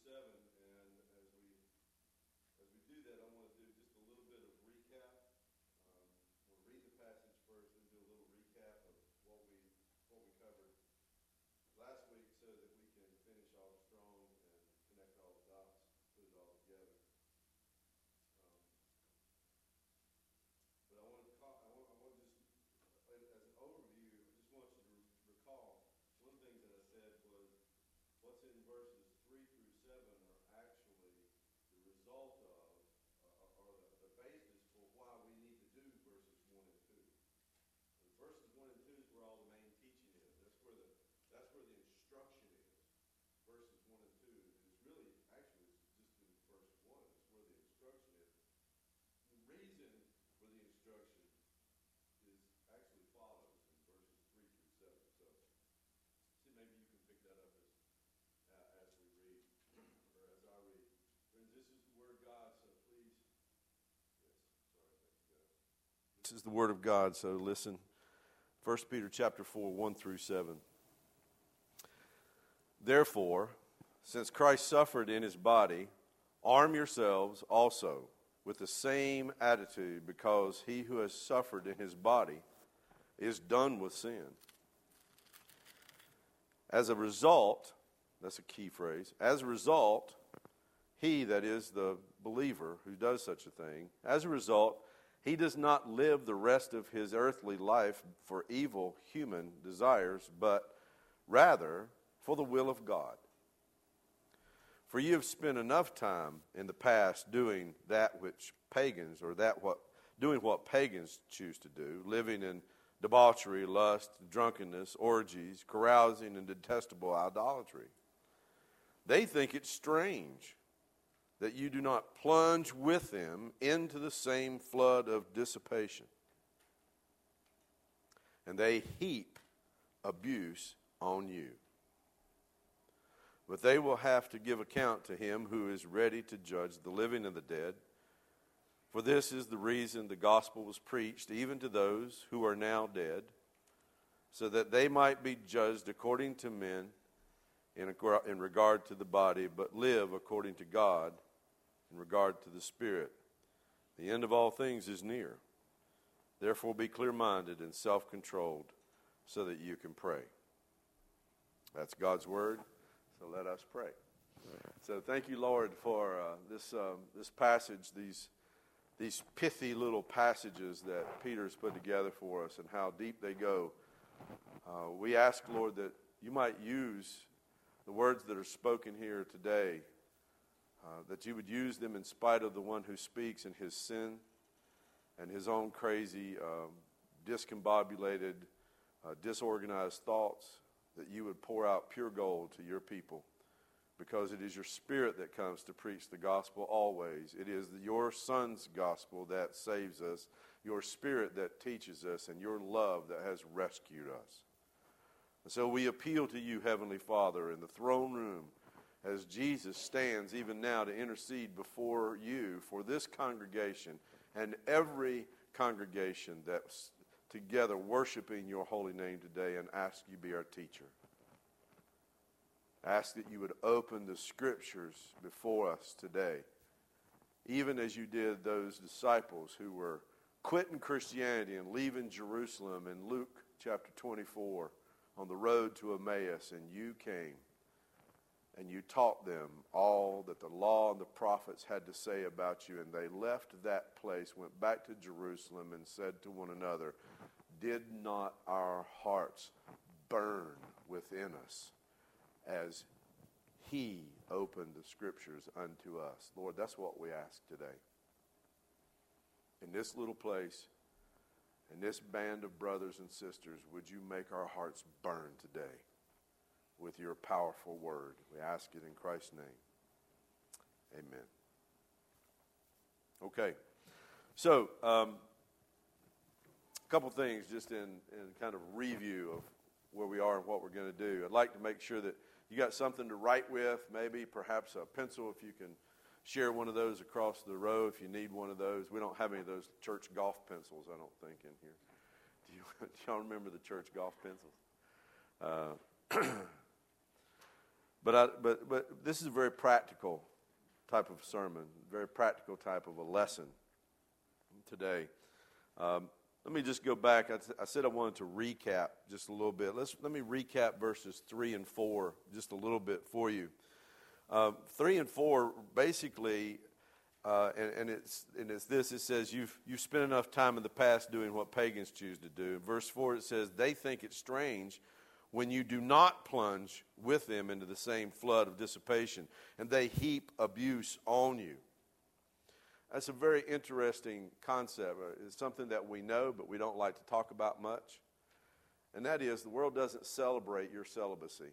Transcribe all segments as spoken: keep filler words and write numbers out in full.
seven, and as we as we do that, I want to do just a little bit of recap. Um, we'll read the passage first, and do a little recap of what we what we covered last week, so that we can finish off strong and connect all the dots, put it all together. Um, but I want to call, I want I want to just as an overview, I just want you to recall one of the things that I said was what's in verses three through seven are actually the result of, uh, or the, the basis for why we need to do verses one and two. And verses one and two is where all the main teaching is. That's where the that's where the instruction is. Verses one and two is really actually it's just in verse one. It's where the instruction is. The reason for the instruction is actually follows in verses three through seven. So, see, maybe you can pick that up as uh, as we read, or as I read. Friends, this is the Word of God, so please, yes, sorry, thank you guys. This is the Word of God, so listen. First Peter chapter four, one through seven. Therefore, since Christ suffered in his body, arm yourselves also with the same attitude, because he who has suffered in his body is done with sin. As a result, that's a key phrase, as a result, he, that is the believer who does such a thing, as a result, he does not live the rest of his earthly life for evil human desires, but rather for the will of God. For you have spent enough time in the past doing that which pagans, or that what doing what pagans choose to do, living in debauchery, lust, drunkenness, orgies, carousing, and detestable idolatry. They think it strange that you do not plunge with them into the same flood of dissipation. And they heap abuse on you. But they will have to give account to him who is ready to judge the living and the dead. For this is the reason the gospel was preached even to those who are now dead, so that they might be judged according to men in, in regard to the body, but live according to God in regard to the spirit. The end of all things is near. Therefore be clear-minded and self-controlled, so that you can pray. That's God's word. So let us pray. So thank you, Lord, for uh, this um, this passage, these these pithy little passages that Peter's put together for us, and how deep they go. Uh, we ask, Lord, that you might use the words that are spoken here today, uh, that you would use them in spite of the one who speaks and his sin and his own crazy, um, discombobulated, uh, disorganized thoughts, that you would pour out pure gold to your people, because it is your Spirit that comes to preach the gospel always. It is your Son's gospel that saves us, your Spirit that teaches us, and your love that has rescued us. And so we appeal to you, Heavenly Father, in the throne room, as Jesus stands even now to intercede before you for this congregation and every congregation that's together worshiping your holy name today, and ask you be our teacher. Ask that you would open the scriptures before us today, even as you did those disciples who were quitting Christianity and leaving Jerusalem in Luke chapter twenty-four on the road to Emmaus, and you came and you taught them all that the law and the prophets had to say about you, and they left that place, went back to Jerusalem, and said to one another, did not our hearts burn within us as he opened the scriptures unto us? Lord, that's what we ask today. In this little place, in this band of brothers and sisters, would you make our hearts burn today with your powerful word? We ask it in Christ's name. Amen. Okay. So, um, a couple things just in, in kind of review of where we are and what we're going to do. I'd like to make sure that you got something to write with, maybe perhaps a pencil if you can share one of those across the row if you need one of those. We don't have any of those church golf pencils, I don't think, in here. Do, you, do y'all remember the church golf pencils? Uh, But I, but but this is a very practical type of sermon, very practical type of a lesson today. Um, let me just go back. I, I said I wanted to recap just a little bit. Let's let me recap verses three and four just a little bit for you. Um, three and four basically, uh, and, and it's and it's this. It says you've you've spent enough time in the past doing what pagans choose to do. In verse four, it says they think it strange when you do not plunge with them into the same flood of dissipation, and they heap abuse on you. That's a very interesting concept. It's something that we know, but we don't like to talk about much. And that is, the world doesn't celebrate your celibacy.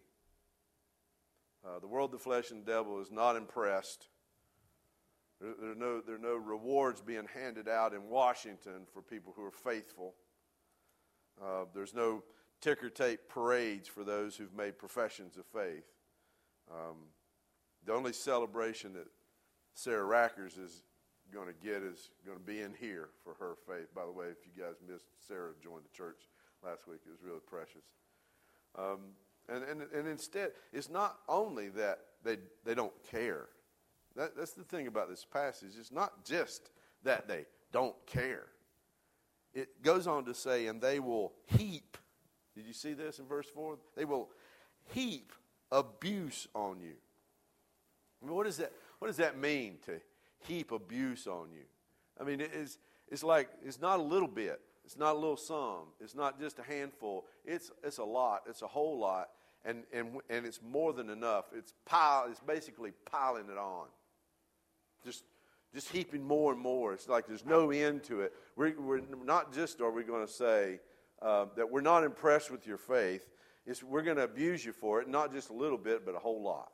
Uh, the world, the flesh, and the devil is not impressed. There, there, are no, there are no rewards being handed out in Washington for people who are faithful. Uh, there's no ticker tape parades for those who've made professions of faith. Um, the only celebration that Sarah Rackers is going to get is going to be in here for her faith. By the way, if you guys missed, Sarah joined the church last week. It was really precious. Um, and, and and instead, it's not only that they they don't care. That, that's the thing about this passage. It's not just that they don't care. It goes on to say, and they will heap. Did you see this in verse four? They will heap abuse on you. I mean, what does that what does that mean, to heap abuse on you? I mean, it's it's like it's not a little bit. It's not a little some. It's not just a handful. It's it's a lot. It's a whole lot, and and and it's more than enough. It's pile. It's basically piling it on. Just just heaping more and more. It's like there's no end to it. We're we're not just are we going to say uh, that we're not impressed with your faith. It's we're going to abuse you for it, not just a little bit, but a whole lot.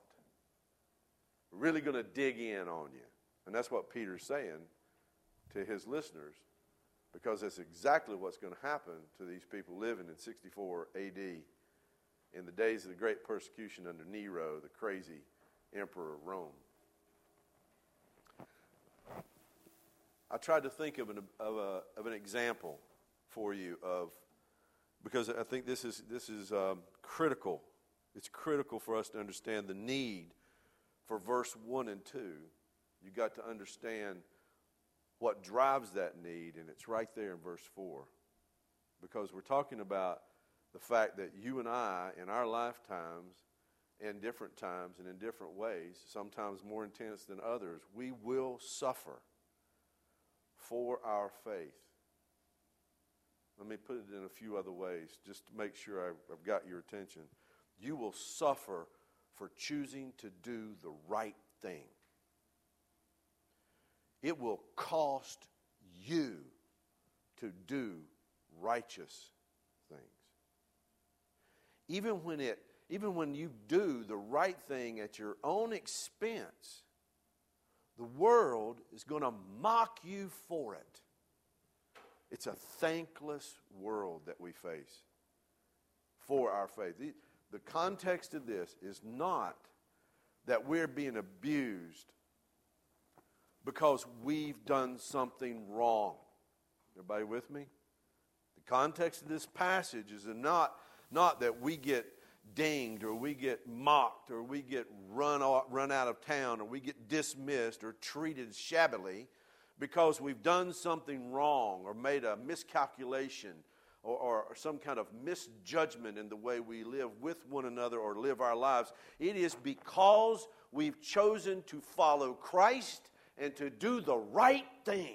We're really going to dig in on you. And that's what Peter's saying to his listeners, because that's exactly what's going to happen to these people living in sixty-four A D in the days of the great persecution under Nero, the crazy emperor of Rome. I tried to think of an of a of an example for you of, because I think this is this is um, critical. It's critical for us to understand the need for verse one and two. You got to understand what drives that need, and it's right there in verse four. Because we're talking about the fact that you and I, in our lifetimes, in different times and in different ways, sometimes more intense than others, we will suffer for our faith. Let me put it in a few other ways, just to make sure I've, I've got your attention. You will suffer for choosing to do the right thing. It will cost you to do righteous things. Even when it, even when you do the right thing at your own expense, the world is going to mock you for it. It's a thankless world that we face for our faith. The, the context of this is not that we're being abused because we've done something wrong. Everybody with me? The context of this passage is not, not that we get dinged or we get mocked or we get run out, run out of town or we get dismissed or treated shabbily because we've done something wrong or made a miscalculation or, or some kind of misjudgment in the way we live with one another or live our lives. It is because we've chosen to follow Christ and to do the right thing.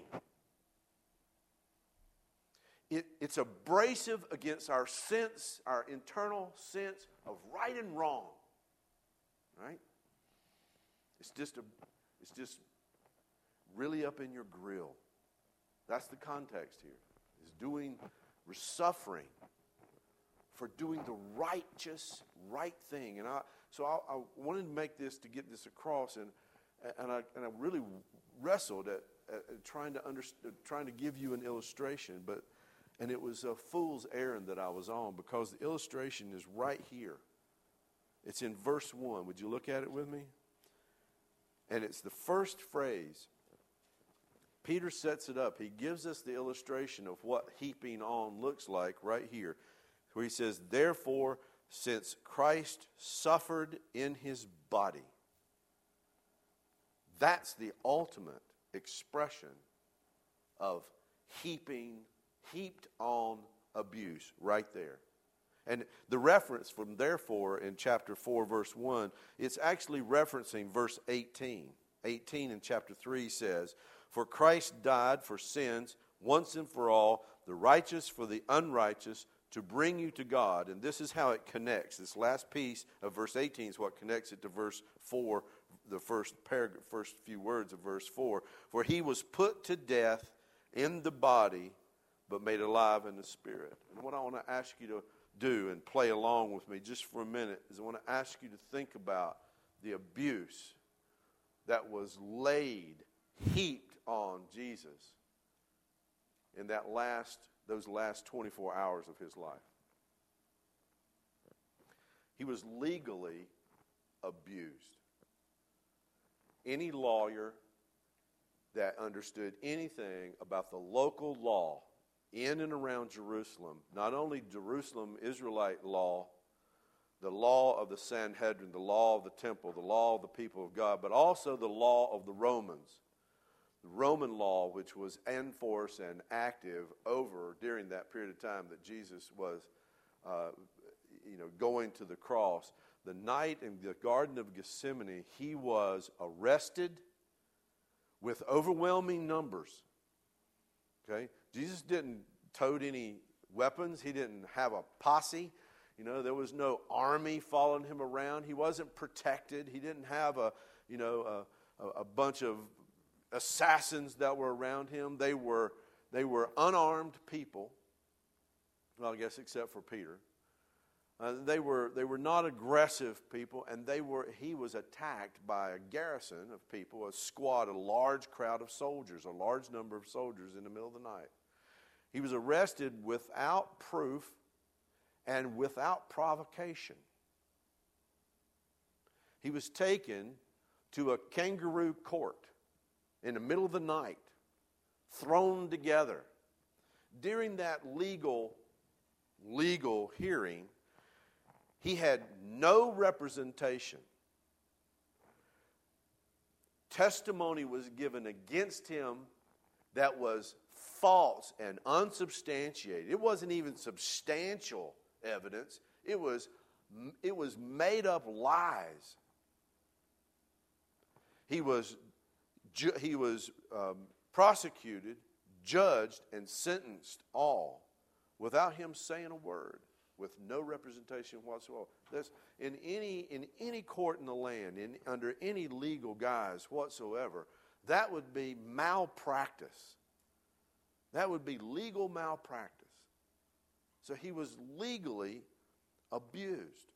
It, it's abrasive against our sense, our internal sense of right and wrong. Right? It's just a, it's just really up in your grill. That's the context here. Is doing, we're suffering for doing the righteous, right thing. And I, so I, I wanted to make this to get this across, and and I and I really wrestled at, at, at trying to understand, trying to give you an illustration, but and it was a fool's errand that I was on, because the illustration is right here. It's in verse one. Would you look at it with me? And it's the first phrase. Peter sets it up. He gives us the illustration of what heaping on looks like right here, where he says, "Therefore, since Christ suffered in his body. That's the ultimate expression of heaping, heaped on abuse right there. And the reference from therefore in chapter four, verse one, it's actually referencing verse eighteen. eighteen in chapter three says, "For Christ died for sins once and for all, the righteous for the unrighteous, to bring you to God." And this is how it connects. This last piece of verse eighteen is what connects it to verse four, the first paragraph, first few words of verse four. "For he was put to death in the body, but made alive in the spirit." And what I want to ask you to do and play along with me just for a minute is I want to ask you to think about the abuse that was laid, heaped on Jesus in that last, those last twenty-four hours of his life. He was legally abused. Any lawyer that understood anything about the local law in and around Jerusalem, not only Jerusalem Israelite law, the law of the Sanhedrin, the law of the temple, the law of the people of God, but also the law of the Romans. The Roman law, which was in force and active over during that period of time that Jesus was uh, you know, going to the cross. The night in the Garden of Gethsemane, he was arrested with overwhelming numbers. Okay? Jesus didn't tote any weapons. He didn't have a posse. You know, there was no army following him around. He wasn't protected. He didn't have a, you know, a, a bunch of assassins that were around him. They were they were unarmed people. Well, I guess except for Peter. Uh, they were they were not aggressive people, and they were he was attacked by a garrison of people, a squad, a large crowd of soldiers, a large number of soldiers in the middle of the night. He was arrested without proof and without provocation. He was taken to a kangaroo court in the middle of the night, thrown together. During that legal legal hearing, he had no representation. Testimony was given against him that was false and unsubstantiated. It wasn't even substantial evidence. It was, it was made up lies. He was, ju- he was um, prosecuted, judged, and sentenced all without him saying a word, with no representation whatsoever. That's in any in any court in the land, in under any legal guise whatsoever, that would be malpractice. That would be legal malpractice. So he was legally abused.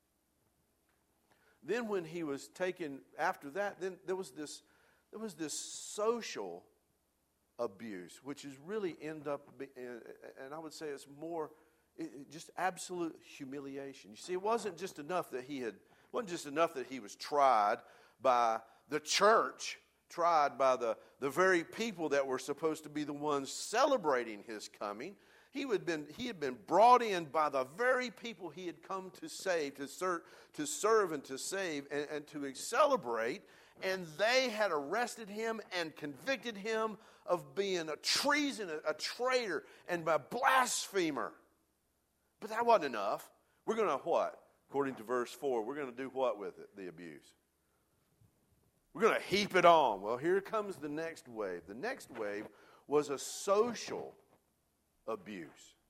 Then when he was taken after that, then there was this there was this social abuse, which is really end up, be, and I would say it's more it, just absolute humiliation. You see, it wasn't just enough that he had, it wasn't just enough that he was tried by the church, tried by the, the very people that were supposed to be the ones celebrating his coming. He had been he had been brought in by the very people he had come to save, to serve, to serve and to save and, and to celebrate. And they had arrested him and convicted him of being a treason, a, a traitor, and a blasphemer. But that wasn't enough. We're going to what? According to verse four, we're going to do what with it? The abuse. We're going to heap it on. Well, here comes the next wave. The next wave was a social abuse.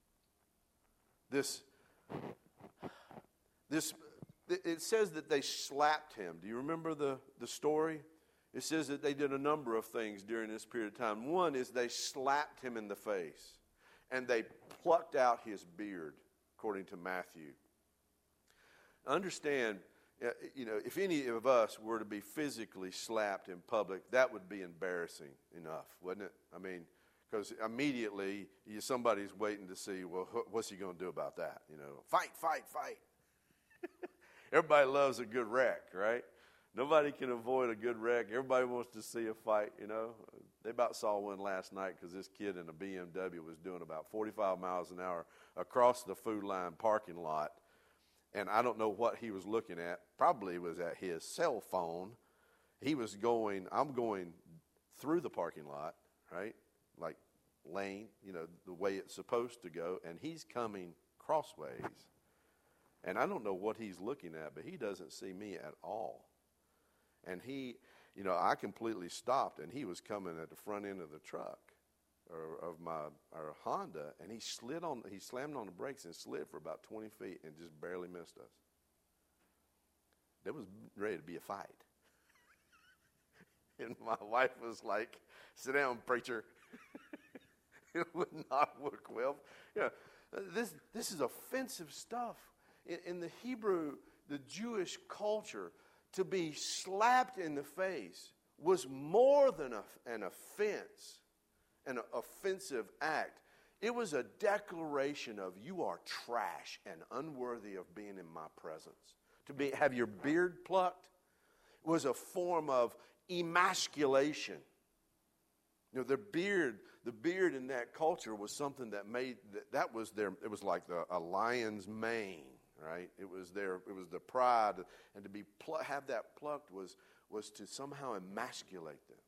This, this, it says that they slapped him. Do you remember the, the story? It says that they did a number of things during this period of time. One is they slapped him in the face, and they plucked out his beard, according to Matthew. Understand, you know, if any of us were to be physically slapped in public, that would be embarrassing enough, wouldn't it? I mean, because immediately you, somebody's waiting to see, well, what's he going to do about that? You know, fight, fight, fight. Everybody loves a good wreck, right? Nobody can avoid a good wreck. Everybody wants to see a fight, you know. They about saw one last night because this kid in a B M W was doing about forty-five miles an hour across the Food Line parking lot. And I don't know what he was looking at. Probably was at his cell phone. He was going, I'm going through the parking lot, right? Like lane, you know, the way it's supposed to go. And he's coming crossways. And I don't know what he's looking at, but he doesn't see me at all. And he, you know, I completely stopped, and he was coming at the front end of the truck or of my our Honda, and he slid on, he slammed on the brakes and slid for about twenty feet and just barely missed us. There was ready to be a fight. And my wife was like, "Sit down, preacher." It would not work well. You know, this this is offensive stuff. In, in the Hebrew, the Jewish culture, to be slapped in the face was more than a, an offense, an offensive act. It was a declaration of, you are trash and unworthy of being in my presence. To be have your beard plucked was a form of emasculation. You know, the beard, the beard in that culture was something that made that, that was their. It was like the, a lion's mane. Right, it was their, it was the pride, and to be pl- have that plucked was was to somehow emasculate them.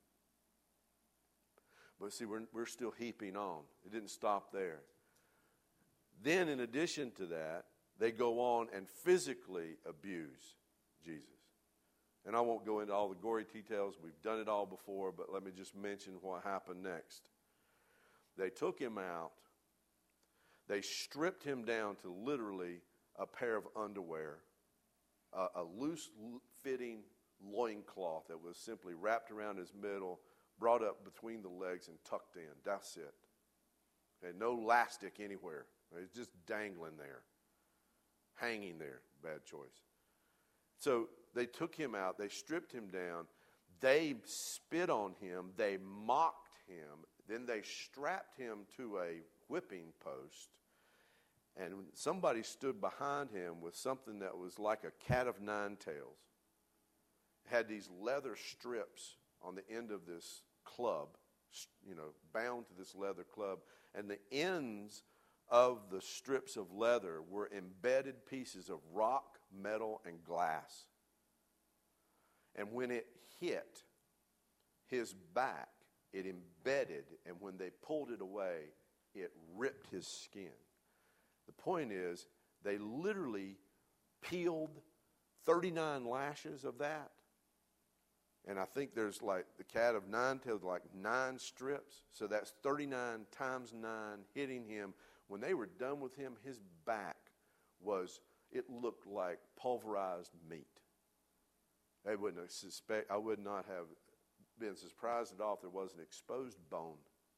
But see, we're we're still heaping on. It didn't stop there. Then, in addition to that, they go on and physically abuse Jesus. And I won't go into all the gory details. We've done it all before, but let me just mention what happened next. They took him out. They stripped him down to literally a pair of underwear, uh, a loose-fitting loincloth that was simply wrapped around his middle, brought up between the legs, and tucked in. That's it. Okay, no elastic anywhere. It's just dangling there, hanging there. Bad choice. So they took him out. They stripped him down. They spit on him. They mocked him. Then they strapped him to a whipping post. And somebody stood behind him with something that was like a cat of nine tails. It had these leather strips on the end of this club, you know, bound to this leather club. And the ends of the strips of leather were embedded pieces of rock, metal, and glass. And when it hit his back, it embedded, and when they pulled it away, it ripped his skin. The point is, they literally peeled thirty-nine lashes of that. And I think there's like the cat of nine tails, like nine strips. So that's thirty-nine times nine hitting him. When they were done with him, his back was, it looked like pulverized meat. They wouldn't have suspect, I would not have been surprised at all if there was an exposed bone.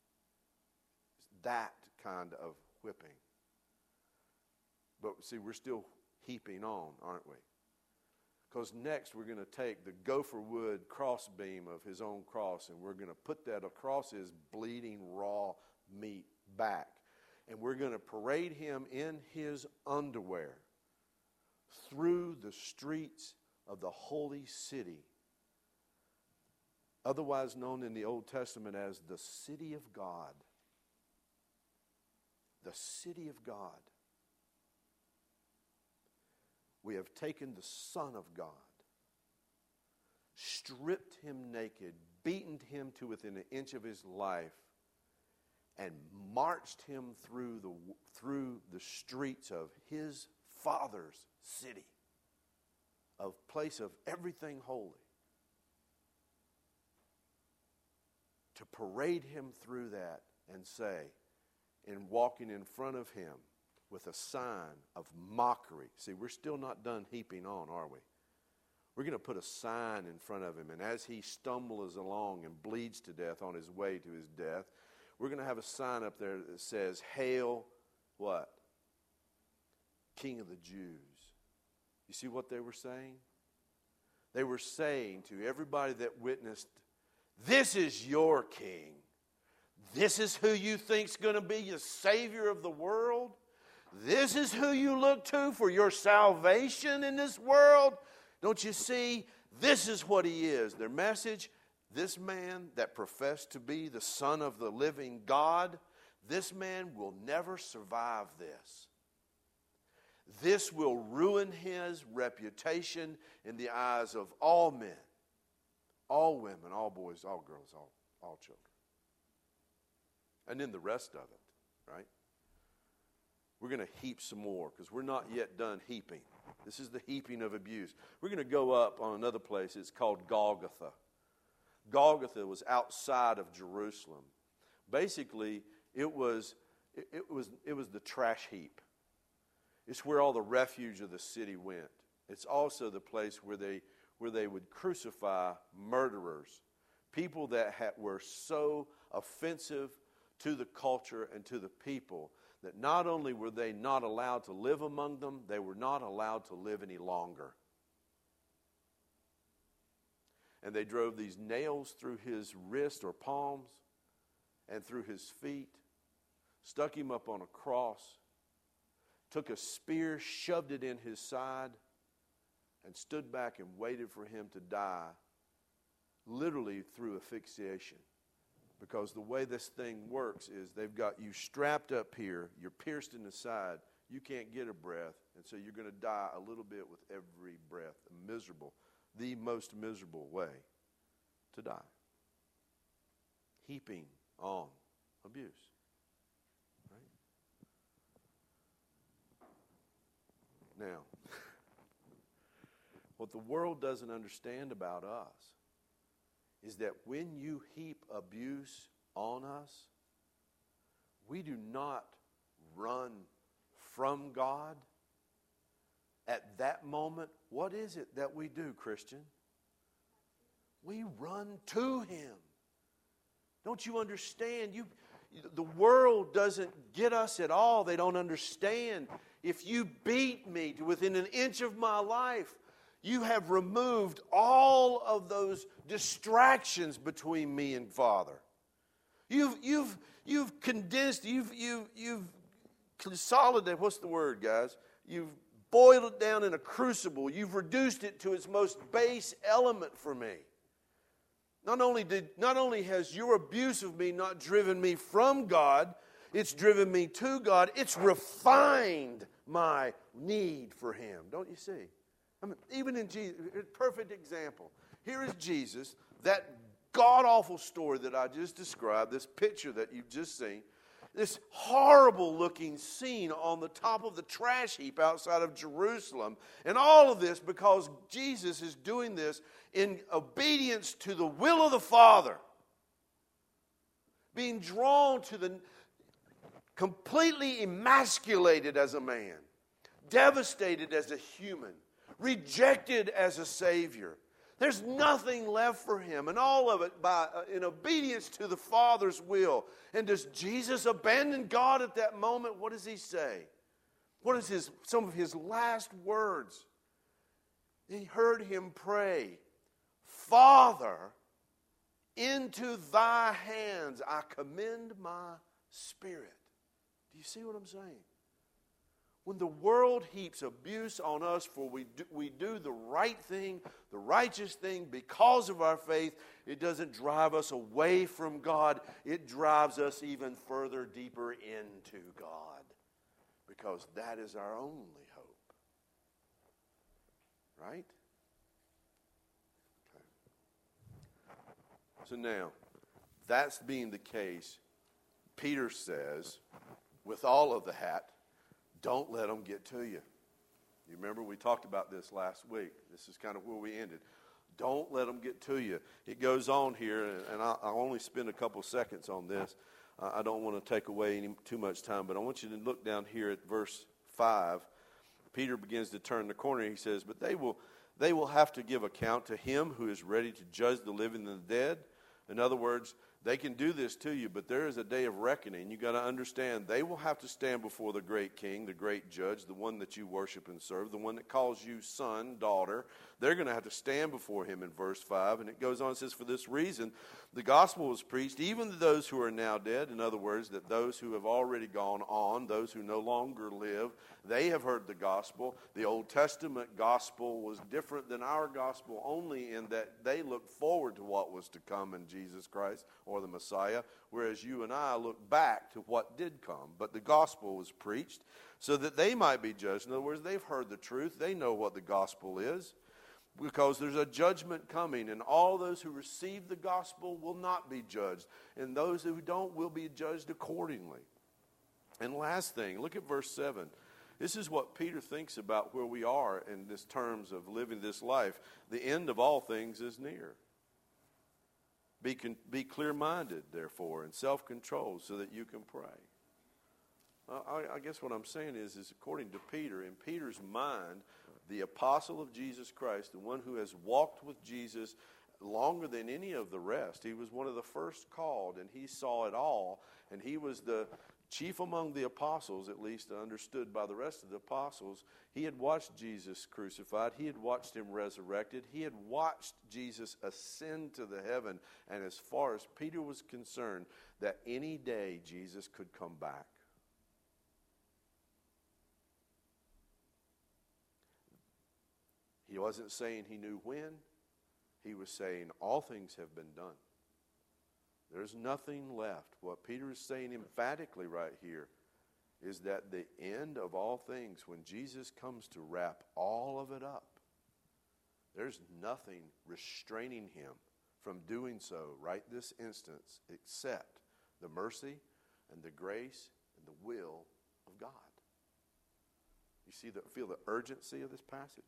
That kind of whipping. But see, we're still heaping on, aren't we? Because next we're going to take the gopher wood crossbeam of his own cross, and we're going to put that across his bleeding raw meat back. And we're going to parade him in his underwear through the streets of the holy city, otherwise known in the Old Testament as the city of God. The city of God. We have taken the Son of God, stripped him naked, beaten him to within an inch of his life, and marched him through the, through the streets of his Father's city, a place of everything holy, to parade him through that and say, in walking in front of him, with a sign of mockery. See, we're still not done heaping on, are we? We're going to put a sign in front of him, and as he stumbles along and bleeds to death on his way to his death, we're going to have a sign up there that says, "Hail, what? King of the Jews." You see what they were saying? They were saying to everybody that witnessed, "This is your king. This is who you think's going to be the Savior of the world. This is who you look to for your salvation in this world. Don't you see? This is what he is." Their message, this man that professed to be the Son of the living God, this man will never survive this. This will ruin his reputation in the eyes of all men, all women, all boys, all girls, all, all children. And then the rest of it, right? We're going to heap some more because we're not yet done heaping. This is the heaping of abuse. We're going to go up on another place. It's called Golgotha. Golgotha was outside of Jerusalem. Basically, it was it, it was it was the trash heap. It's where all the refuge of the city went. It's also the place where they where they would crucify murderers, people that had, were so offensive to the culture and to the people that not only were they not allowed to live among them, they were not allowed to live any longer. And they drove these nails through his wrist or palms and through his feet, stuck him up on a cross, took a spear, shoved it in his side, and stood back and waited for him to die, literally through asphyxiation. Because the way this thing works is they've got you strapped up here, you're pierced in the side, you can't get a breath, and so you're going to die a little bit with every breath. A miserable, the most miserable way to die. Heaping on abuse. Right? Now, what the world doesn't understand about us is that when you heap abuse on us, we do not run from God. At that moment, what is it that we do, Christian? We run to Him. Don't you understand? You, the world doesn't get us at all. They don't understand. If you beat me to within an inch of my life, you have removed all of those distractions between me and Father. You've you've you've condensed. You've you've you've consolidated. What's the word, guys? You've boiled it down in a crucible. You've reduced it to its most base element for me. Not only did not only has your abuse of me not driven me from God, it's driven me to God. It's refined my need for Him. Don't you see? I mean, even in Jesus, perfect example. Here is Jesus, that god-awful story that I just described, this picture that you've just seen, this horrible-looking scene on the top of the trash heap outside of Jerusalem. And all of this because Jesus is doing this in obedience to the will of the Father. Being drawn to the completely emasculated as a man, devastated as a human, rejected as a Savior. There's nothing left for Him, and all of it by uh, in obedience to the Father's will. And does Jesus abandon God at that moment? What does He say? What is his some of His last words? He heard Him pray, Father, into Thy hands I commend my spirit. Do you see what I'm saying? When the world heaps abuse on us for we do, we do the right thing, the righteous thing because of our faith, it doesn't drive us away from God. It drives us even further deeper into God because that is our only hope. Right? Okay. So now, that's being the case, Peter says, with all of that, don't let them get to you. You remember we talked about this last week. This is kind of where we ended. Don't let them get to you. It goes on here, and I'll only spend a couple seconds on this. Uh, I don't want to take away any, too much time, but I want you to look down here at verse five. Peter begins to turn the corner. He says, but they will, they will have to give account to Him who is ready to judge the living and the dead. In other words, they can do this to you, but there is a day of reckoning. You've got to understand they will have to stand before the great King, the great Judge, the one that you worship and serve, the one that calls you son, daughter, They're going to have to stand before him in verse five. And it goes on and says, for this reason, the gospel was preached even to those who are now dead. In other words, that those who have already gone on, those who no longer live, they have heard the gospel. The Old Testament gospel was different than our gospel only in that they looked forward to what was to come in Jesus Christ or the Messiah, whereas you and I look back to what did come. But the gospel was preached so that they might be judged. In other words, they've heard the truth. They know what the gospel is, because there's a judgment coming, and all those who receive the gospel will not be judged, and those who don't will be judged accordingly. And last thing, look at verse seven. This is what Peter thinks about where we are in this terms of living this life. The end of all things is near. Be, con- be clear-minded, therefore, and self-controlled so that you can pray. Uh, I, I guess what I'm saying is, is according to Peter, in Peter's mind, the apostle of Jesus Christ, the one who has walked with Jesus longer than any of the rest, he was one of the first called, and he saw it all, and he was the chief among the apostles, at least understood by the rest of the apostles. He had watched Jesus crucified. He had watched him resurrected. He had watched Jesus ascend to the heaven. And as far as Peter was concerned, that any day Jesus could come back. He wasn't saying he knew when. He was saying all things have been done. There's nothing left. What Peter is saying emphatically right here is that the end of all things, when Jesus comes to wrap all of it up, there's nothing restraining him from doing so right this instance except the mercy and the grace and the will of God. You see the, feel the urgency of this passage?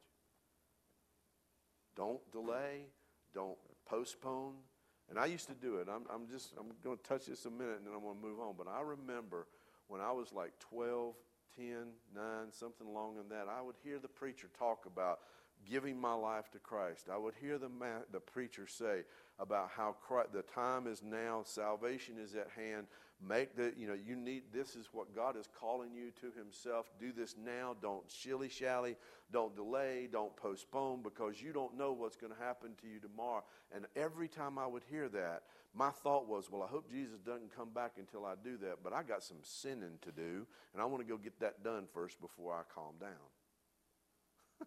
Don't delay. Don't postpone. And I used to do it. I'm, I'm just, I'm going to touch this a minute and then I'm going to move on. But I remember when I was like twelve, ten, nine, something along in that, I would hear the preacher talk about giving my life to Christ. I would hear the ma- the preacher say about how Christ, the time is now, salvation is at hand. Make the, you know, you need, this is what God is calling you to himself. Do this now. Don't shilly-shally. Don't delay. Don't postpone, because you don't know what's going to happen to you tomorrow. And every time I would hear that, my thought was, well, I hope Jesus doesn't come back until I do that. But I got some sinning to do, and I want to go get that done first before I calm down.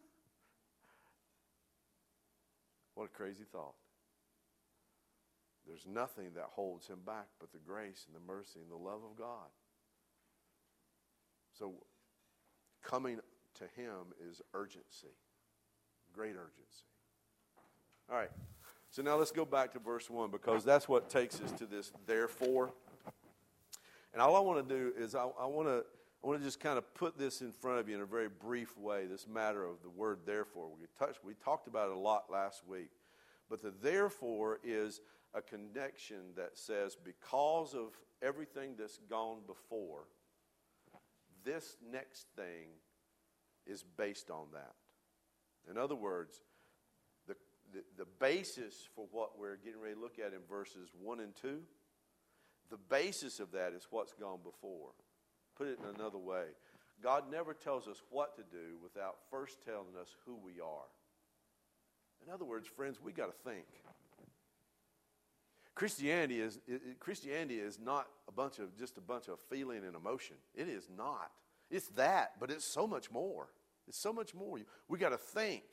What a crazy thought. There's nothing that holds him back but the grace and the mercy and the love of God. So coming to him is urgency, great urgency. All right, so now let's go back to verse one, because that's what takes us to this therefore. And all I want to do is I, I want to I want to just kind of put this in front of you in a very brief way, this matter of the word therefore. We touched, we talked about it a lot last week. But the therefore is a connection that says, because of everything that's gone before, this next thing is based on that. In other words, the, the, the basis for what we're getting ready to look at in verses one and two, the basis of that is what's gone before. Put it in another way, God never tells us what to do without first telling us who we are. In other words, friends, we got to think. Christianity is it, Christianity is not a bunch of just a bunch of feeling and emotion. It is not. It's that, but it's so much more. It's so much more. We got to think.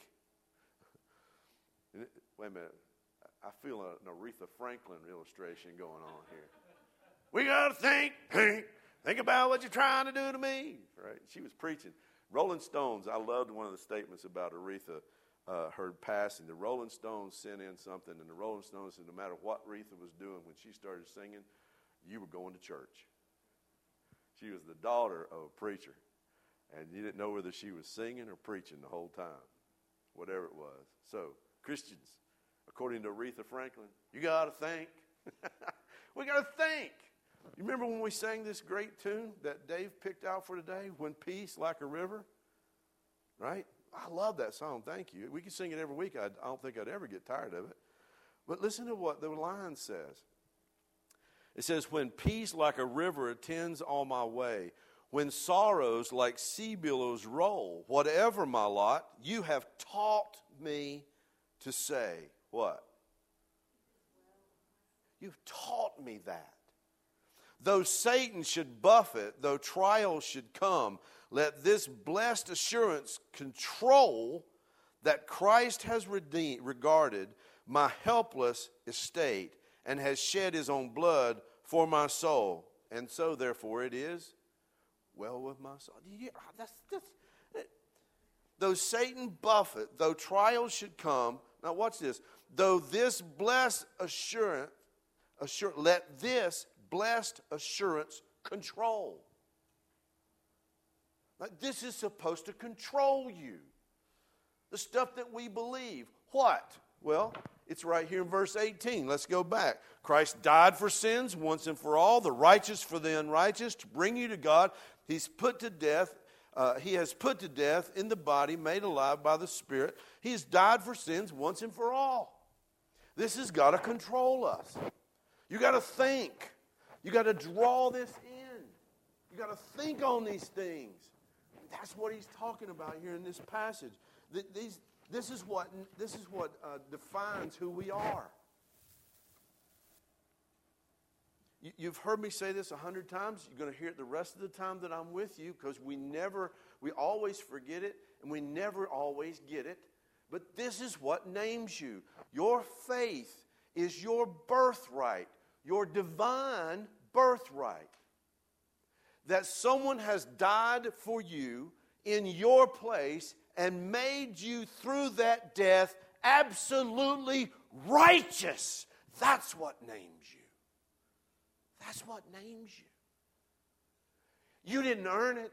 Wait a minute. I feel an Aretha Franklin illustration going on here. We got to think, think, think about what you're trying to do to me. Right? She was preaching. Rolling Stones, I loved one of the statements about Aretha. Uh, her passing. The Rolling Stones sent in something, and the Rolling Stones said no matter what Aretha was doing when she started singing, you were going to church. She was the daughter of a preacher, and you didn't know whether she was singing or preaching the whole time, whatever it was. So, Christians, according to Aretha Franklin, you got to think. We got to think. You remember when we sang this great tune that Dave picked out for today, When Peace Like a River? Right? I love that song. Thank you. We can sing it every week. I don't think I'd ever get tired of it. But listen to what the line says. It says, when peace like a river attends on my way, when sorrows like sea billows roll. Whatever my lot, you have taught me to say, what? You've taught me that. Though Satan should buffet, though trials should come, let this blessed assurance control that Christ has redeemed, regarded my helpless estate and has shed his own blood for my soul. And so, therefore, it is well with my soul. That's, that's, though Satan buffet, though trials should come, now watch this, though this blessed assurance, assur, let this blessed assurance control. Like this is supposed to control you. The stuff that we believe. What? Well, it's right here in verse eighteen. Let's go back. Christ died for sins once and for all, the righteous for the unrighteous, to bring you to God. He's put to death. Uh, he has put to death in the body, made alive by the Spirit. He has died for sins once and for all. This has got to control us. You got to think. You got to draw this in. You got to think on these things. That's what he's talking about here in this passage. These, this is what, this is what uh, defines who we are. You, you've heard me say this a hundred times. You're going to hear it the rest of the time that I'm with you, because we never, we always forget it, and we never always get it. But this is what names you. Your faith is your birthright, your divine birthright. That someone has died for you in your place and made you through that death absolutely righteous. That's what names you. That's what names you. You didn't earn it.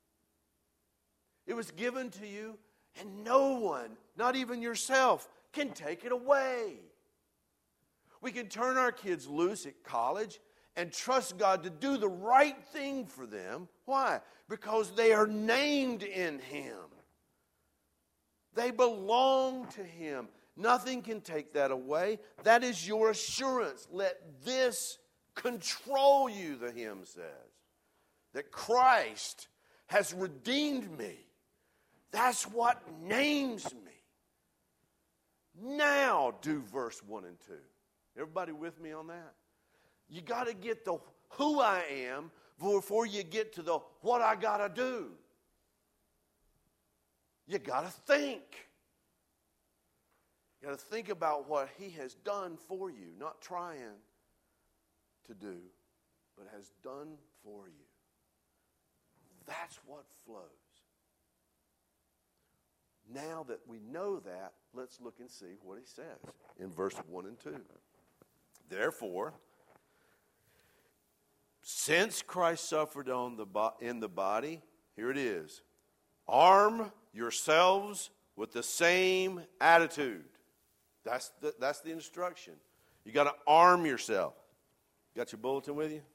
It was given to you, and no one, not even yourself, can take it away. We can turn our kids loose at college and trust God to do the right thing for them. Why? Because they are named in Him. They belong to Him. Nothing can take that away. That is your assurance. Let this control you, the hymn says. That Christ has redeemed me. That's what names me. Now do verse one and two. Everybody with me on that? You got to get the who I am before you get to the what I got to do. You got to think. You got to think about what He has done for you, not trying to do, but has done for you. That's what flows. Now that we know that, let's look and see what He says in verse one and two. Therefore, since Christ suffered on the bo- in the body, here it is, arm yourselves with the same attitude. That's the, that's the instruction. You got to arm yourself. Got your bulletin with you?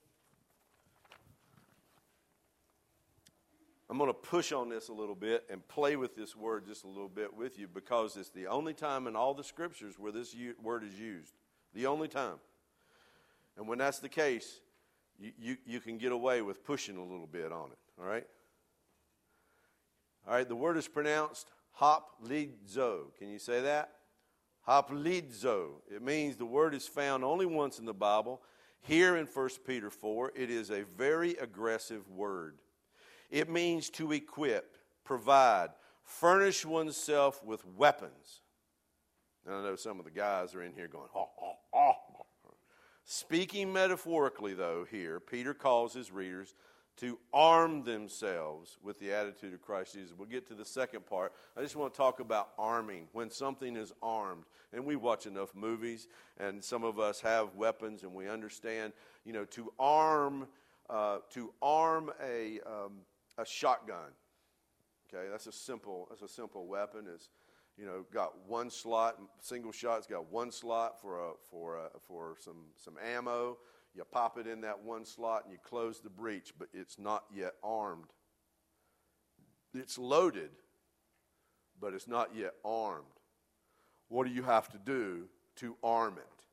I'm going to push on this a little bit and play with this word just a little bit with you, because it's the only time in all the scriptures where this word is used. The only time. And when that's the case, you, you, you can get away with pushing a little bit on it. All right? All right, the word is pronounced hoplidzo. Can you say that? Hoplidzo. It means the word is found only once in the Bible. Here in First Peter four, it is a very aggressive word. It means to equip, provide, furnish oneself with weapons. And I know some of the guys are in here going, oh, oh, oh. Speaking metaphorically, though, here, Peter calls his readers to arm themselves with the attitude of Christ Jesus. We'll get to the second part. I just want to talk about arming, when something is armed. And we watch enough movies, and some of us have weapons, and we understand, you know, to arm, uh, to arm a um, a shotgun. Okay, that's a simple, that's a simple weapon. It's, you know, got one slot, single shot. It's got one slot for a for a, for some some ammo. You pop it in that one slot and you close the breech, but it's not yet armed. It's loaded, but it's not yet armed. What do you have to do to arm it?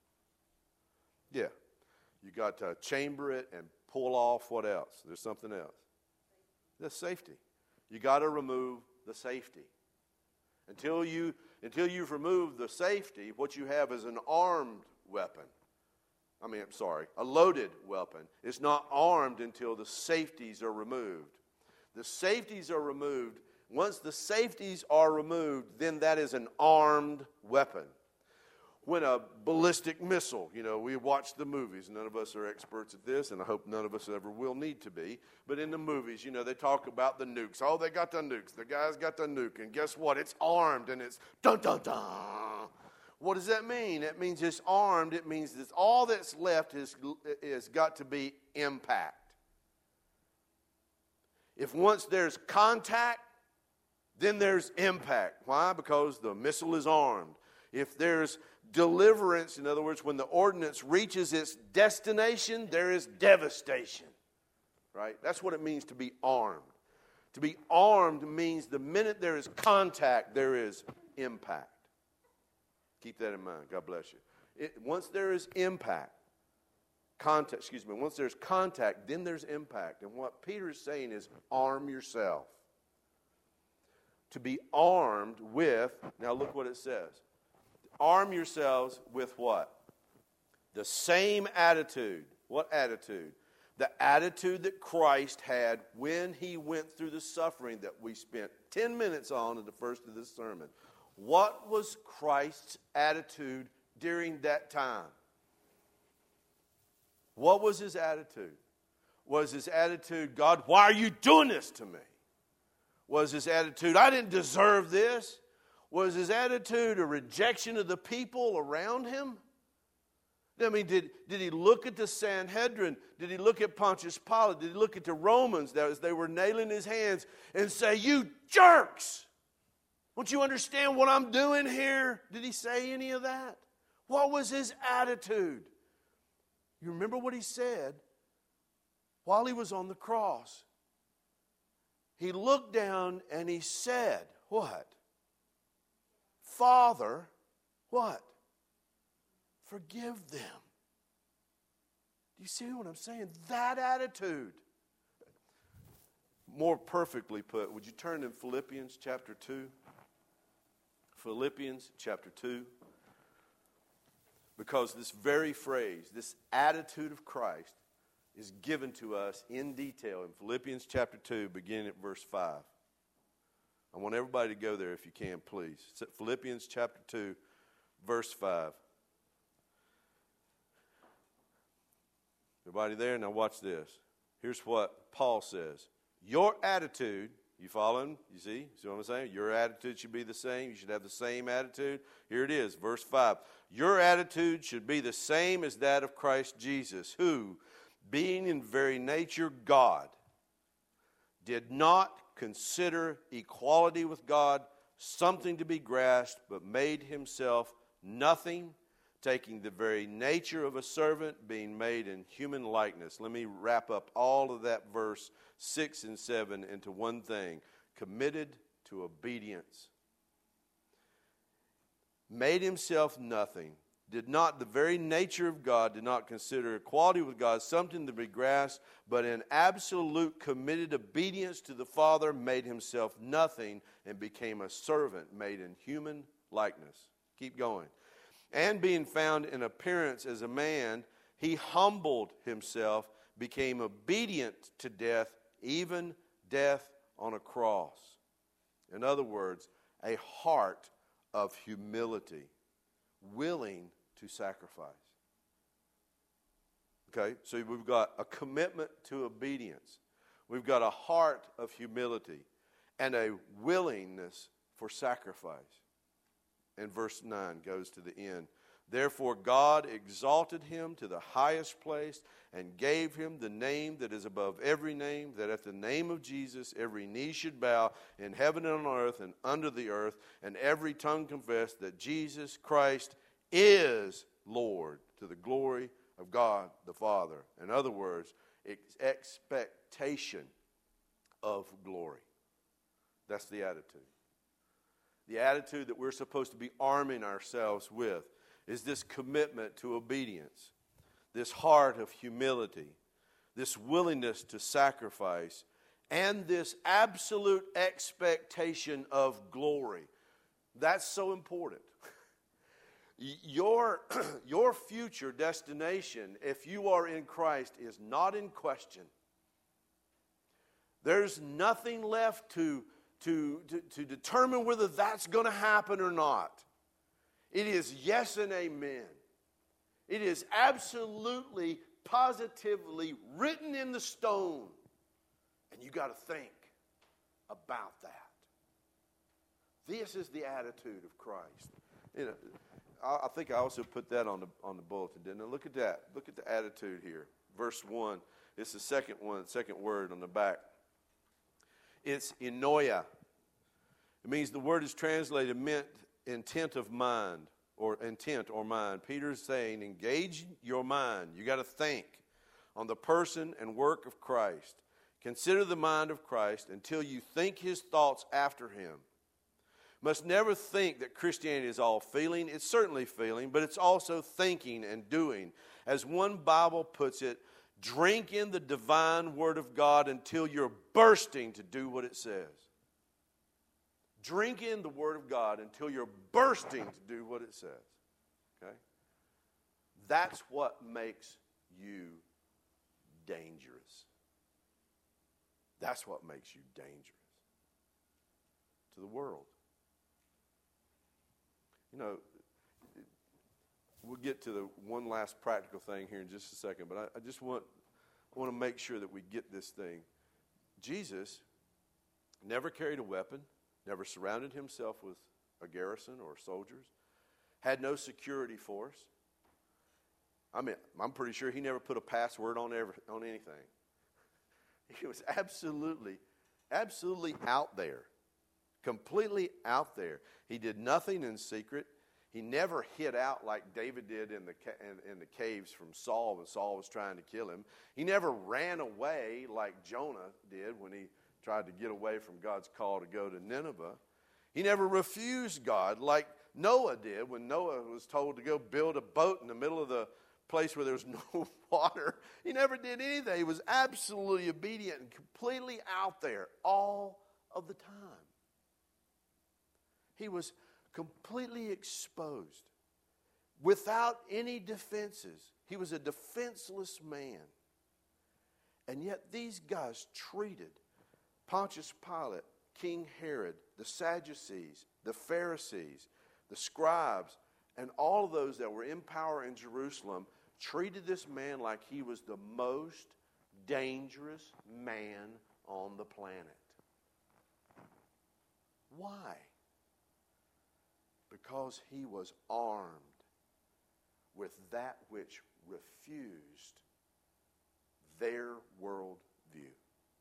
Yeah, you got to chamber it and pull off what else? There's something else. The safety. You got to remove the safety. Until you until you've removed the safety, what you have is an armed weapon. I mean, I'm sorry, a loaded weapon. It's not armed until the safeties are removed. The safeties are removed. Once the safeties are removed, then that is an armed weapon. When a ballistic missile, you know, we watch the movies. None of us are experts at this, and I hope none of us ever will need to be. But in the movies, you know, they talk about the nukes. Oh, they got the nukes. The guy's got the nuke. And guess what? It's armed, and it's dun-dun-dun. What does that mean? It means it's armed. It means that all that's left is, is got to be impact. If once there's contact, then there's impact. Why? Because the missile is armed. If there's deliverance, in other words, when the ordnance reaches its destination, there is devastation. Right? That's what it means to be armed. To be armed means the minute there is contact, there is impact. Keep that in mind. God bless you. It, once there is impact, contact, excuse me, once there's contact, then there's impact. And what Peter is saying is arm yourself. To be armed with, now look what it says. Arm yourselves with what? The same attitude. What attitude? The attitude that Christ had when he went through the suffering that we spent ten minutes on at the first of this sermon. What was Christ's attitude during that time? What was his attitude? Was his attitude, God, why are you doing this to me? Was his attitude, I didn't deserve this? Was his attitude a rejection of the people around him? I mean, did, did he look at the Sanhedrin? Did he look at Pontius Pilate? Did he look at the Romans as they were nailing his hands and say, you jerks! Don't you understand what I'm doing here? Did he say any of that? What was his attitude? You remember what he said while he was on the cross? He looked down and he said, what? Father, what? Forgive them. Do you see what I'm saying? That attitude. More perfectly put, would you turn in Philippians chapter two? Philippians chapter two. Because this very phrase, this attitude of Christ, is given to us in detail in Philippians chapter two, beginning at verse five. I want everybody to go there if you can, please. It's at Philippians chapter two, verse five. Everybody there? Now watch this. Here's what Paul says. Your attitude, you following? You see? See what I'm saying? Your attitude should be the same. You should have the same attitude. Here it is, verse five. Your attitude should be the same as that of Christ Jesus, who, being in very nature God, did not consider equality with God something to be grasped, but made himself nothing, taking the very nature of a servant, being made in human likeness. Let me wrap up all of that verse six and seven into one thing. Committed to obedience. Made himself nothing. Did not, the very nature of God, did not consider equality with God something to be grasped, but in absolute committed obedience to the Father, made himself nothing and became a servant made in human likeness. Keep going. And being found in appearance as a man, he humbled himself, became obedient to death, even death on a cross. In other words, a heart of humility, willing to sacrifice. Okay, so we've got a commitment to obedience. We've got a heart of humility and a willingness for sacrifice. And verse nine goes to the end. Therefore God exalted him to the highest place and gave him the name that is above every name, that at the name of Jesus every knee should bow in heaven and on earth and under the earth, and every tongue confess that Jesus Christ is Lord, to the glory of God the Father. In other words, expectation of glory. That's the attitude. The attitude that we're supposed to be arming ourselves with is this commitment to obedience, this heart of humility, this willingness to sacrifice, and this absolute expectation of glory. That's so important. Your, your future destination, if you are in Christ, is not in question. There's nothing left to, to, to, to determine whether that's going to happen or not. It is yes and amen. It is absolutely, positively written in the stone. And you got to think about that. This is the attitude of Christ. You know, I, I think I also put that on the on the bulletin, didn't I? Look at that. Look at the attitude here. Verse one. It's the second one, second word on the back. It's enoia. It means the word is translated meant intent of mind or intent or mind. Peter's saying engage your mind. You got to think on the person and work of Christ. Consider the mind of Christ until you think his thoughts after him. Must never think that Christianity is all feeling. It's certainly feeling, but it's also thinking and doing. As one Bible puts it, drink in the divine word of God until you're bursting to do what it says. Drink in the word of God until you're bursting to do what it says. Okay? That's what makes you dangerous. That's what makes you dangerous to the world. You know, we'll get to the one last practical thing here in just a second, but I, I just want, I want to make sure that we get this thing. Jesus never carried a weapon, never surrounded himself with a garrison or soldiers, had no security force. I mean, I'm pretty sure he never put a password on every, on anything. He was absolutely, absolutely out there. Completely out there. He did nothing in secret. He never hid out like David did in the in, in the caves from Saul when Saul was trying to kill him. He never ran away like Jonah did when he tried to get away from God's call to go to Nineveh. He never refused God like Noah did when Noah was told to go build a boat in the middle of the place where there was no water. He never did anything. He was absolutely obedient and completely out there all of the time. He was completely exposed, without any defenses. He was a defenseless man. And yet these guys treated Pontius Pilate, King Herod, the Sadducees, the Pharisees, the scribes, and all of those that were in power in Jerusalem, treated this man like he was the most dangerous man on the planet. Why? Because he was armed with that which refused their worldview.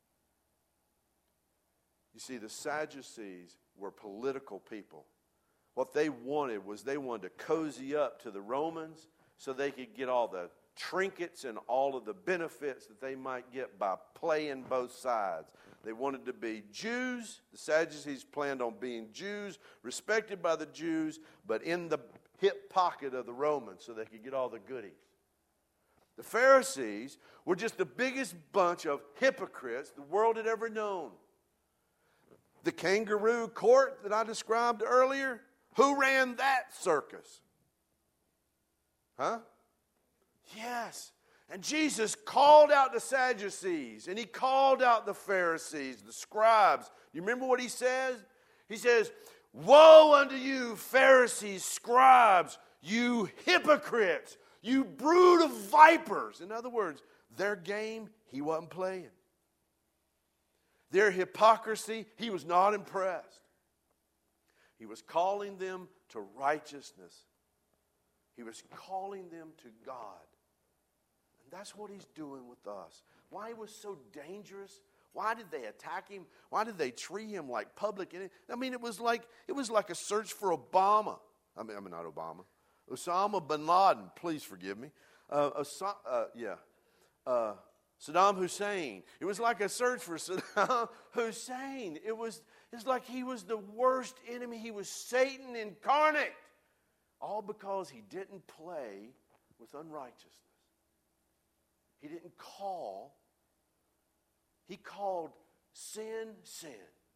You see, the Sadducees were political people. What they wanted was they wanted to cozy up to the Romans so they could get all the trinkets and all of the benefits that they might get by playing both sides. They wanted to be Jews. The Sadducees planned on being Jews, respected by the Jews, but in the hip pocket of the Romans so they could get all the goodies. The Pharisees were just the biggest bunch of hypocrites the world had ever known. The kangaroo court that I described earlier, who ran that circus? Huh? Yes. And Jesus called out the Sadducees, and he called out the Pharisees, the scribes. You remember what he says? He says, "Woe unto you, Pharisees, scribes, you hypocrites, you brood of vipers." In other words, their game, he wasn't playing. Their hypocrisy, he was not impressed. He was calling them to righteousness. He was calling them to God. That's what he's doing with us. Why he was so dangerous? Why did they attack him? Why did they treat him like public enemy? I mean, it was like it was like a search for Obama. I mean, I mean not Obama. Osama bin Laden. Please forgive me. Uh, Osama, uh, yeah. Uh, Saddam Hussein. It was like a search for Saddam Hussein. It was. It's like he was the worst enemy. He was Satan incarnate. All because he didn't play with unrighteousness. He didn't call. He called sin, sin.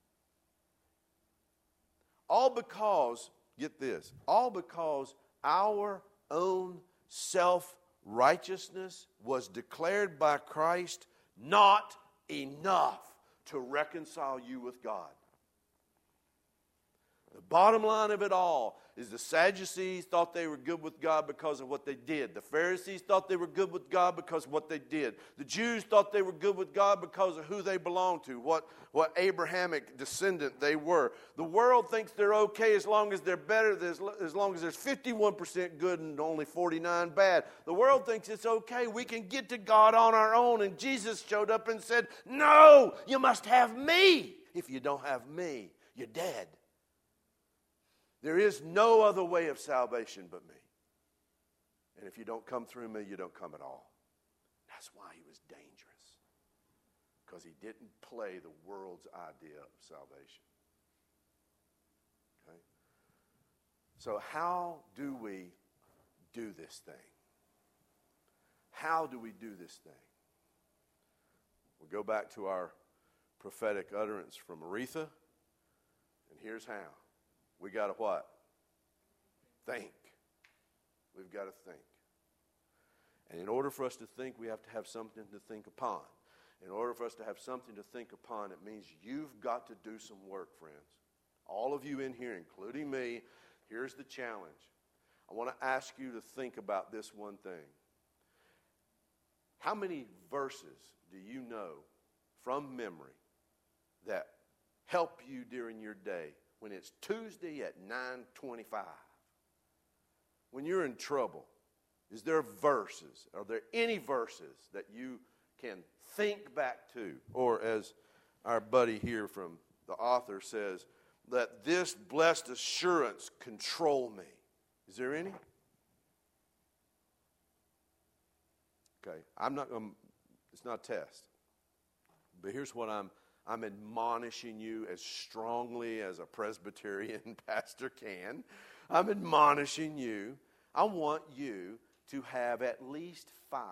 All because, get this, all because our own self-righteousness was declared by Christ not enough to reconcile you with God. The bottom line of it all is the Sadducees thought they were good with God because of what they did. The Pharisees thought they were good with God because of what they did. The Jews thought they were good with God because of who they belonged to, what, what Abrahamic descendant they were. The world thinks they're okay as long as they're better, as, as long as there's fifty-one percent good and only forty-nine bad. The world thinks it's okay. We can get to God on our own. And Jesus showed up and said, no, you must have me. If you don't have me, you're dead. There is no other way of salvation but me. And if you don't come through me, you don't come at all. That's why he was dangerous. Because he didn't play the world's idea of salvation. Okay? So how do we do this thing? How do we do this thing? We'll go back to our prophetic utterance from Aretha. And here's how. We got to what? Think. We've got to think. And in order for us to think, we have to have something to think upon. In order for us to have something to think upon, it means you've got to do some work, friends. All of you in here, including me, here's the challenge. I want to ask you to think about this one thing. How many verses do you know from memory that help you during your day? When it's Tuesday at nine twenty-five, when you're in trouble, is there verses, are there any verses that you can think back to? Or as our buddy here from the author says, let this blessed assurance control me. Is there any? Okay, I'm not going to, it's not a test. But here's what I'm I'm admonishing you as strongly as a Presbyterian pastor can. I'm admonishing you. I want you to have at least five.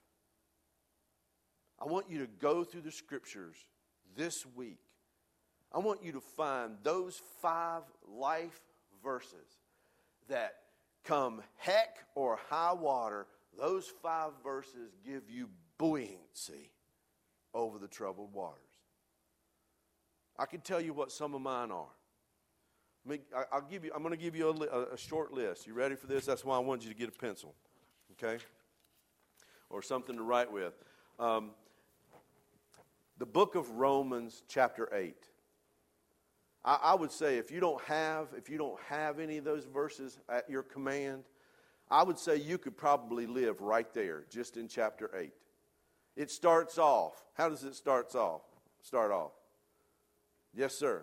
I want you to go through the scriptures this week. I want you to find those five life verses that come heck or high water. Those five verses give you buoyancy over the troubled waters. I can tell you what some of mine are. I mean, I'll give you. I'm going to give you a, a short list. You ready for this? That's why I wanted you to get a pencil, okay, or something to write with. Um, the book of Romans, chapter eight. I, I would say if you don't have, if you don't have any of those verses at your command, I would say you could probably live right there, just in chapter eight. It starts off. How does it start off? Start off. Yes, sir.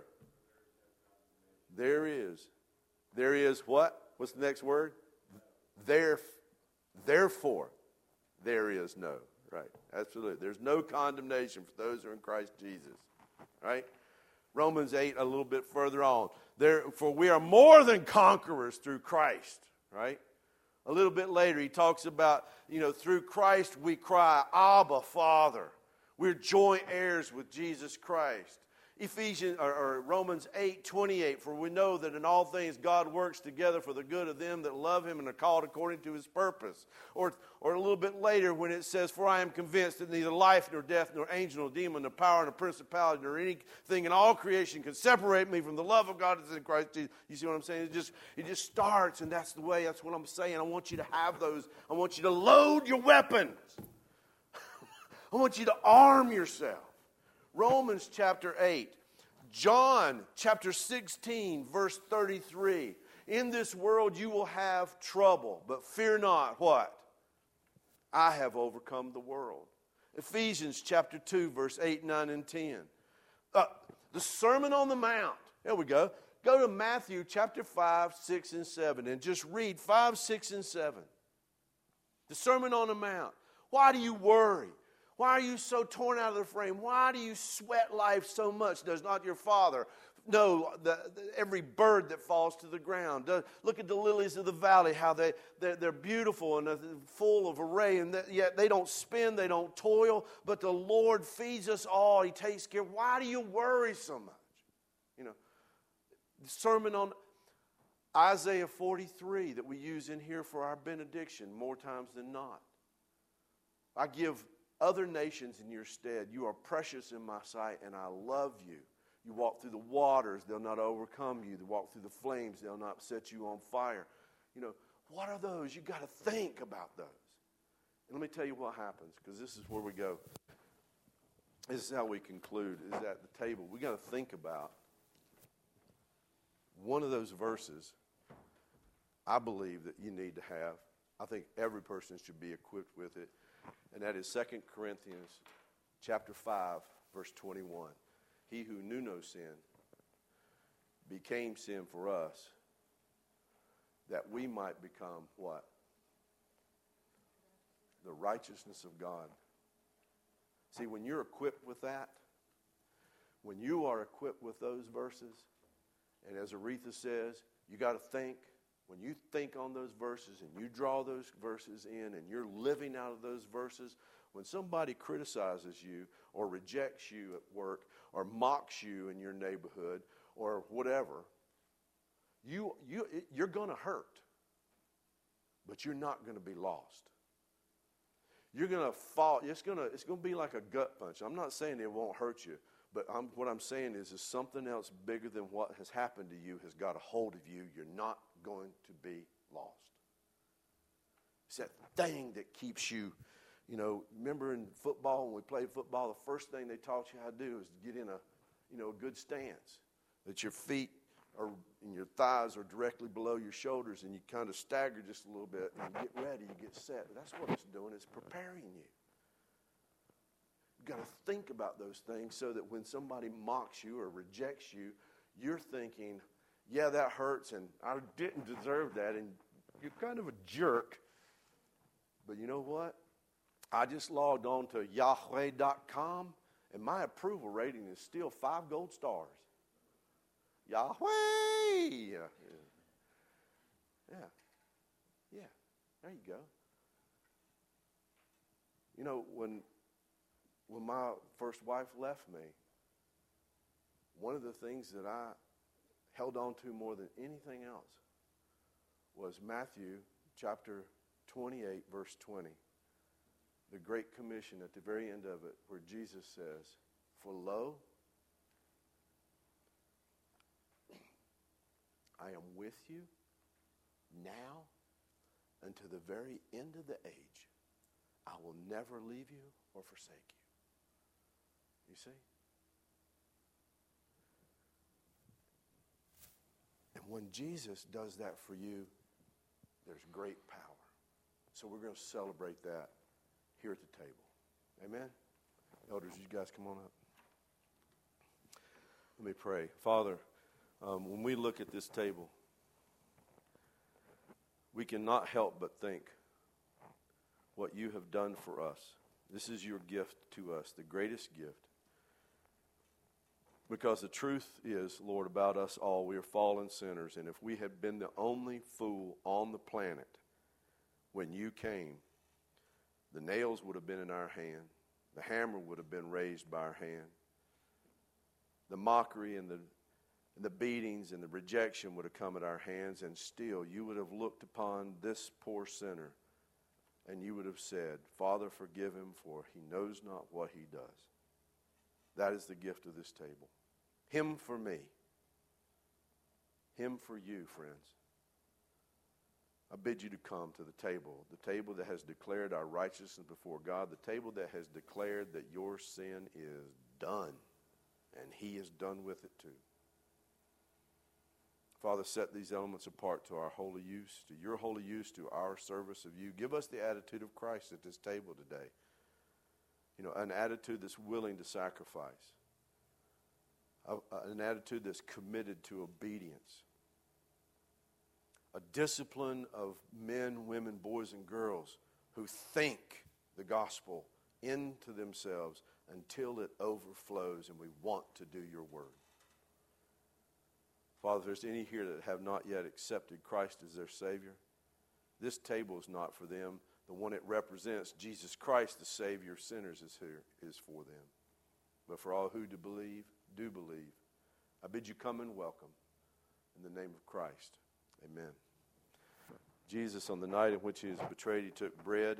There is. There is what? What's the next word? There, therefore, there is no. Right. Absolutely. There's no condemnation for those who are in Christ Jesus. Right? Romans eight, a little bit further on. There, for we are more than conquerors through Christ. Right? A little bit later, he talks about, you know, through Christ we cry, Abba, Father. We're joint heirs with Jesus Christ. Ephesians or, or Romans eight twenty-eight, for we know that in all things God works together for the good of them that love him and are called according to his purpose. Or, or a little bit later when it says, for I am convinced that neither life nor death nor angel nor demon nor power nor principality nor anything in all creation can separate me from the love of God that's in Christ Jesus. You see what I'm saying? It just, it just starts, and that's the way, that's what I'm saying. I want you to have those. I want you to load your weapons. I want you to arm yourself. Romans chapter eight. John chapter sixteen, verse thirty-three. In this world you will have trouble, but fear not. What? I have overcome the world. Ephesians chapter two, verse eight, nine, and ten. Uh, the Sermon on the Mount. There we go. Go to Matthew chapter five, six, and seven, and just read five, six, and seven. The Sermon on the Mount. Why do you worry? Why are you so torn out of the frame? Why do you sweat life so much? Does not your Father know the, the, every bird that falls to the ground. Uh, look at the lilies of the valley, how they, they're, they're beautiful and uh, full of array, and that, yet they don't spin, they don't toil, but the Lord feeds us all. He takes care. Why do you worry so much? You know, the sermon on Isaiah forty-three that we use in here for our benediction more times than not. I give other nations in your stead. You are precious in my sight, and I love you. You walk through the waters, they'll not overcome you. You walk through the flames, they'll not set you on fire. You know, what are those? You've got to think about those. And let me tell you what happens, because this is where we go. This is how we conclude, is at the table. We've got to think about one of those verses I believe that you need to have. I think every person should be equipped with it. And that is Second Corinthians chapter five, verse twenty-one. He who knew no sin became sin for us, that we might become what? The righteousness of God. See, when you're equipped with that, when you are equipped with those verses, and as Aretha says, you got to think. When you think on those verses and you draw those verses in and you're living out of those verses, when somebody criticizes you or rejects you at work or mocks you in your neighborhood or whatever, you, you, you're going to hurt, but you're not going to be lost. You're going to fall. It's going to, it's going to be like a gut punch. I'm not saying it won't hurt you, but I'm, what I'm saying is, is something else bigger than what has happened to you has got a hold of you. You're not going to be lost. It's that thing that keeps you, you know, remember in football, when we played football, the first thing they taught you how to do is to get in a, you know, a good stance, that your feet are, and your thighs are directly below your shoulders, and you kind of stagger just a little bit, and you get ready, you get set. That's what it's doing, it's preparing you. You've got to think about those things so that when somebody mocks you or rejects you, you're thinking, yeah, that hurts, and I didn't deserve that, and you're kind of a jerk. But you know what? I just logged on to Yahweh dot com, and my approval rating is still five gold stars. Yahweh! Yeah. Yeah. Yeah. There you go. You know, when, when my first wife left me, one of the things that I held on to more than anything else was Matthew chapter twenty-eight, verse twenty. The Great Commission at the very end of it, where Jesus says, "For lo, I am with you now unto the very end of the age. I will never leave you or forsake you." You see? And when Jesus does that for you, there's great power. So we're going to celebrate that here at the table. Amen? Elders, you guys come on up. Let me pray. Father, um, when we look at this table, we cannot help but think what you have done for us. This is your gift to us, the greatest gift. Because the truth is, Lord, about us all, we are fallen sinners. And if we had been the only fool on the planet when you came, the nails would have been in our hand. The hammer would have been raised by our hand. The mockery and the, and the beatings and the rejection would have come at our hands. And still, you would have looked upon this poor sinner and you would have said, "Father, forgive him, for he knows not what he does." That is the gift of this table. Him for me. Him for you, friends. I bid you to come to the table, the table that has declared our righteousness before God, the table that has declared that your sin is done, and he is done with it too. Father, set these elements apart to our holy use, to your holy use, to our service of you. Give us the attitude of Christ at this table today. You know, an attitude that's willing to sacrifice. A, an attitude that's committed to obedience. A discipline of men, women, boys, and girls who think the gospel into themselves until it overflows and we want to do your word. Father, if there's any here that have not yet accepted Christ as their Savior, this table is not for them. The one it represents, Jesus Christ, the Savior of sinners, is here, is for them. But for all who do believe, do believe, I bid you come and welcome. In the name of Christ, amen. Jesus, on the night in which he was betrayed, he took bread,